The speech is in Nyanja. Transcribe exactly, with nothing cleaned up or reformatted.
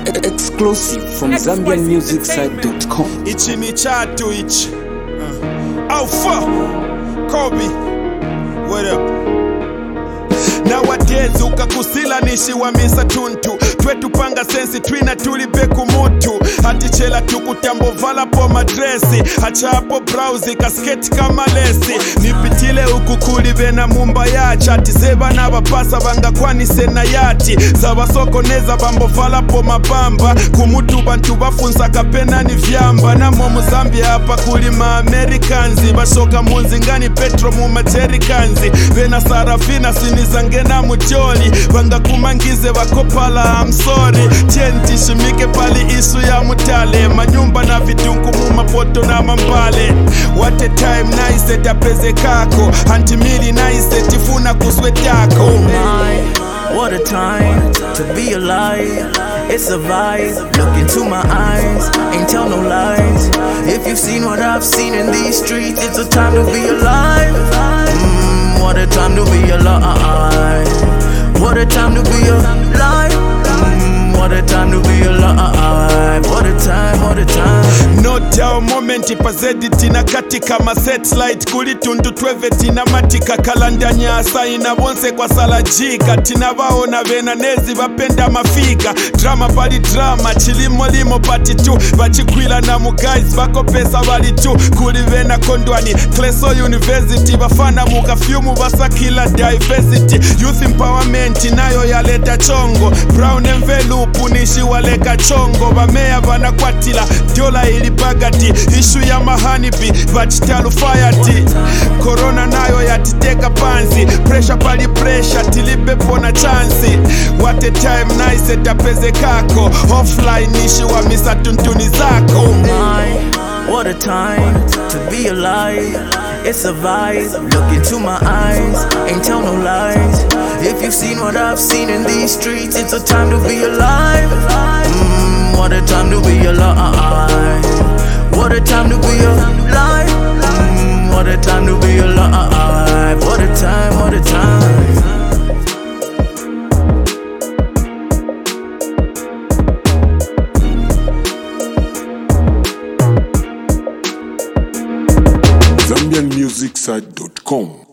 Exclusive from Zambian Music Site dot com. Ichi ni chatu ichi. Uh. Alpha Kobe. What up? Nowadays ukakusila nishi wa misa tuntu twetu panga sensi twina tulibe kumutu hatichela tukutambo vala po madresi hachapo browsi kasketi kama lesi nipitile ukukuli vena mumba yacha atiseba na bapasa vanga kwani sena yati zabasoko neza bambo vala po mabamba kumutu bantu bafunza kapena ni vyamba na momu Zambia hapa kuli ma Amerikanzi bashoka munzi ngani petro mu majerikanzi vena sarafina sinizange na mujoli vanga kumangize wakopala I'm sorry chenti shimike pali isu ya mutale manyumba na vidunku mu mapoto na mambale what a time nice tapeze kako antimili nice tifuna kuswetako oh my, what a time to be alive. It's a vibe, look into my eyes, ain't tell no lies. If you've seen what I've seen in these streets, it's a time to be alive. Mm, what a time to be alive. What a time to be alive. Mm, what a time to be alive. What a time, what a time. No doubt moment ipazediti na katika ma satellite kuli tundu tweveti na matika kalanda nyasa ina bonse kwa salajika tina baona vena nezi bapenda mafika drama pali drama chilimo limo pati tu bachikwila na mu guys bako pesa bali tu kuli vena kondwani Kleso University bafana muka fyumu basa kila diversity youth empowerment nayo yaleta chongo brown envelope nishi waleka chongo bamea bana kwatila diola ili bagati ishu ya mahanibi vachitalu fayati corona nayo yatiteka panzi pressure pali pressure tilibepo na chansi what a time nice tapeze kako offline ishi wa misa tuntuni zako oh my, what a time to be alive. It's a vibe, look into my eyes, ain't tell no lies. If you've seen what I've seen in these streets, it's a time to be alive. Mm, what a time to be alive. What a time to be alive. Mm, what a time to be alive. What a time, what a time. Zambian Music Site dot com.